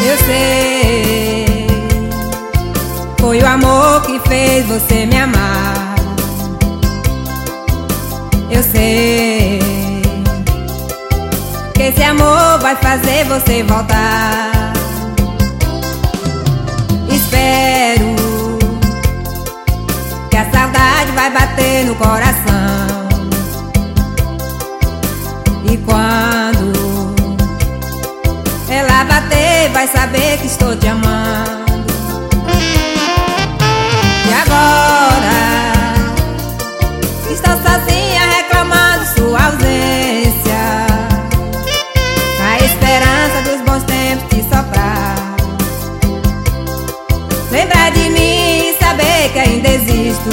Eu sei, foi o amor que fez você me amar. Eu sei que esse amor vai fazer você voltar. Espero que a saudade vai bater no coração. E quando ela bater, vai saber que estou te amando. E agora estou sozinha reclamando sua ausência, na esperança dos bons tempos te soprar. Lembrar de mim e saber que ainda existo.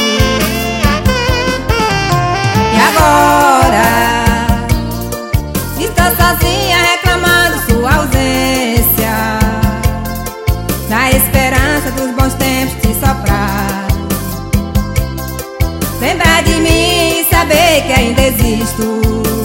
E agora estou sozinha reclamando sua ausência, na esperança dos bons tempos te soprar. Lembrar de mim e saber que ainda existo.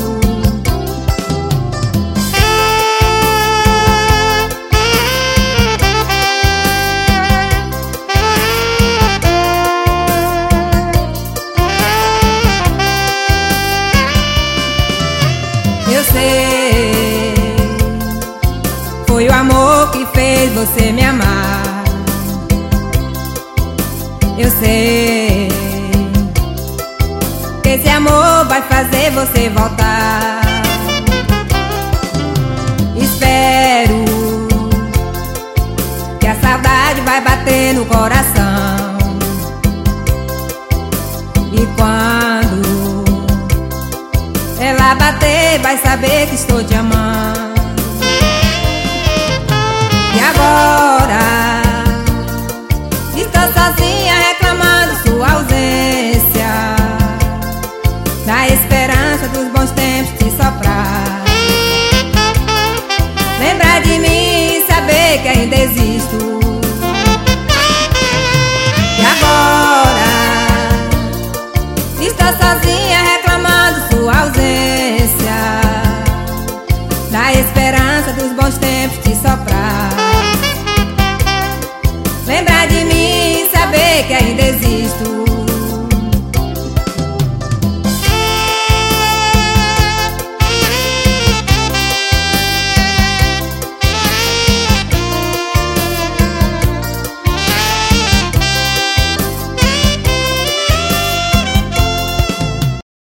Eu sei, foi o amor que fez você me amar. Eu sei que esse amor vai fazer você voltar. Espero que a saudade vai bater no coração.